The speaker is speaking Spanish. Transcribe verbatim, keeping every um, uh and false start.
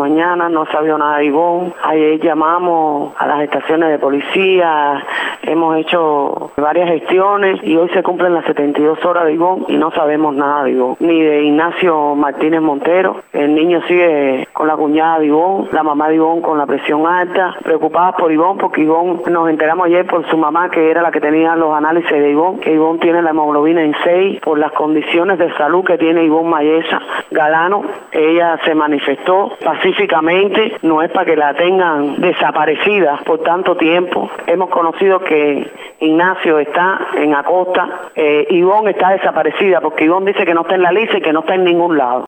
mañana, no sabía nada de Ivonne. Ayer llamamos a las estaciones de policía, hemos hecho varias gestiones y hoy se cumplen las setenta y dos horas de Ivonne y no sabemos nada de Ivonne, ni de Ignacio Martínez Montero. El niño sigue con la cuñada de Ivonne, la mamá de Ivonne con la presión alta, preocupadas por Ivonne porque Ivonne, nos enteramos ayer por su mamá que era la que tenía los análisis de Ivonne, que Ivonne tiene la hemoglobina en seis por las condiciones de salud que tiene Ivonne Mayesa Galano. Ella se manifestó pacíficamente, no es para que la tengan desaparecida por tanto tiempo. Hemos conocido que Ignacio está en Acosta, eh, Ivonne está desaparecida porque Ivonne dice que no está en la lista y que no está en ningún lado.